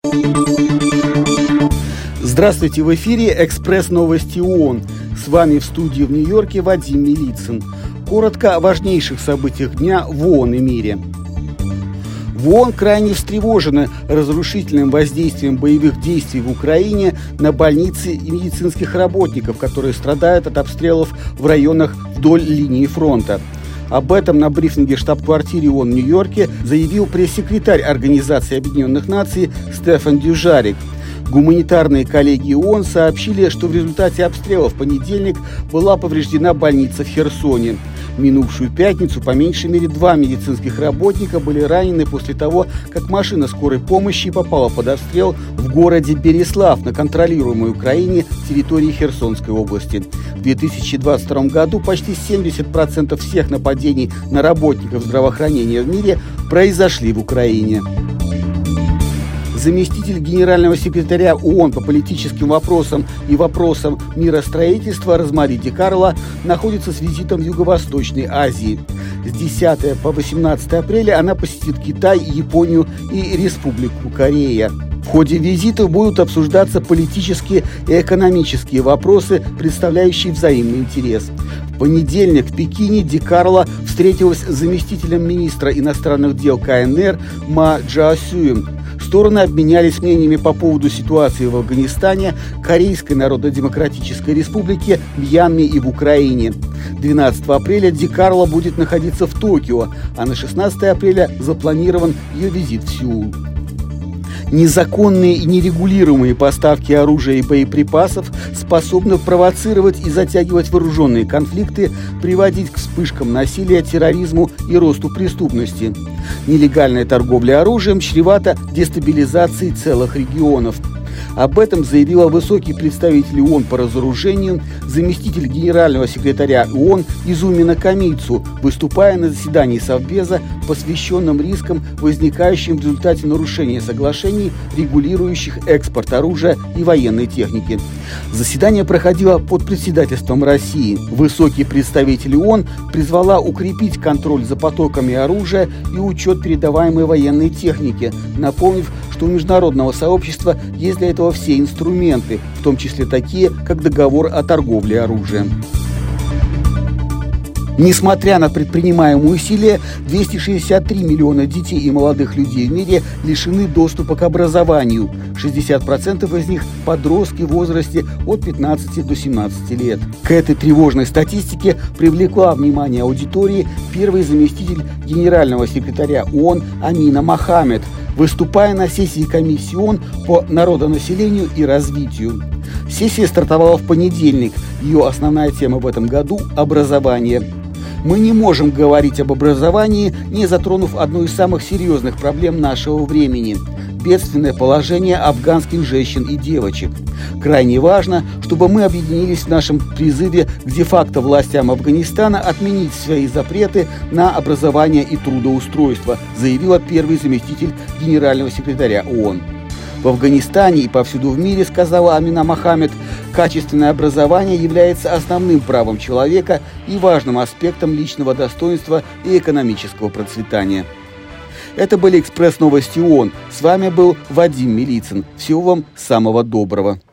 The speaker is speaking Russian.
Здравствуйте, в эфире «Экспресс-новости ООН». С вами в студии в Нью-Йорке Вадим Милицын. Коротко о важнейших событиях дня в ООН и мире. В ООН крайне встревожены разрушительным воздействием боевых действий в Украине на больницы и медицинских работников, которые страдают от обстрелов в районах вдоль линии фронта. Об этом на брифинге штаб-квартире ООН в Нью-Йорке заявил пресс-секретарь Организации Объединенных Наций Стефан Дюжарик. Гуманитарные коллеги ООН сообщили, что в результате обстрела в понедельник была повреждена больница в Херсоне. В минувшую пятницу по меньшей мере 2 медицинских работника были ранены после того, как машина скорой помощи попала под обстрел в городе Береслав на контролируемой Украине территории Херсонской области. В 2022 году почти 70% всех нападений на работников здравоохранения в мире произошли в Украине. Заместитель генерального секретаря ООН по политическим вопросам и вопросам миростроительства Розмари Ди Карло находится с визитом в Юго-Восточной Азии. С 10 по 18 апреля она посетит Китай, Японию и Республику Корея. В ходе визита будут обсуждаться политические и экономические вопросы, представляющие взаимный интерес. В понедельник в Пекине Ди Карло встретилась с заместителем министра иностранных дел КНР Ма Чжаосюем. Стороны обменялись мнениями по поводу ситуации в Афганистане, Корейской Народно-Демократической Республике, Мьянме и в Украине. 12 апреля Ди Карло будет находиться в Токио, а на 16 апреля запланирован ее визит в Сеул. Незаконные и нерегулируемые поставки оружия и боеприпасов способны провоцировать и затягивать вооруженные конфликты, приводить к вспышкам насилия, терроризму и росту преступности. Нелегальная торговля оружием чревата дестабилизацией целых регионов. Об этом заявила высокий представитель ООН по разоружению, заместитель генерального секретаря ООН Изуми Накамицу, выступая на заседании Совбеза, посвященном рискам, возникающим в результате нарушения соглашений, регулирующих экспорт оружия и военной техники. Заседание проходило под председательством России. Высокий представитель ООН призвала укрепить контроль за потоками оружия и учет передаваемой военной техники, напомнив, что у международного сообщества есть для этого все инструменты, в том числе такие, как договор о торговле оружием. Несмотря на предпринимаемые усилия, 263 миллиона детей и молодых людей в мире лишены доступа к образованию. 60% из них – подростки в возрасте от 15 до 17 лет. К этой тревожной статистике привлекла внимание аудитории первый заместитель генерального секретаря ООН Амина Мохаммед, выступая на сессии комиссии ООН по народонаселению и развитию. Сессия стартовала в понедельник. Ее основная тема в этом году – образование. Мы не можем говорить об образовании, не затронув одну из самых серьезных проблем нашего времени – бедственное положение афганских женщин и девочек. Крайне важно, чтобы мы объединились в нашем призыве к де-факто властям Афганистана отменить свои запреты на образование и трудоустройство, заявила первый заместитель генерального секретаря ООН. В Афганистане и повсюду в мире, сказала Амина Мохаммед, качественное образование является основным правом человека и важным аспектом личного достоинства и экономического процветания. Это были «Экспресс-новости ООН». С вами был Вадим Милицын. Всего вам самого доброго.